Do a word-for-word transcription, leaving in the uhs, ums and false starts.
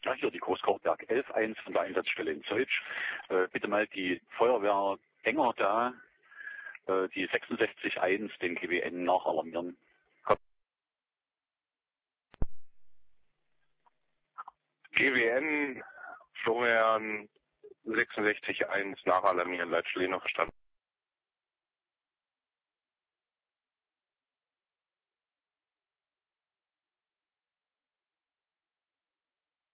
Ja, hier die Großkochberg elf eins von der Einsatzstelle in Zeutsch. Äh, bitte mal die Feuerwehr Enger da, äh, die sechsundsechzig eins, den G W N nachalarmieren. G W N, Florian sechsundsechzig eins nachalarmieren, Leitstelle noch verstanden.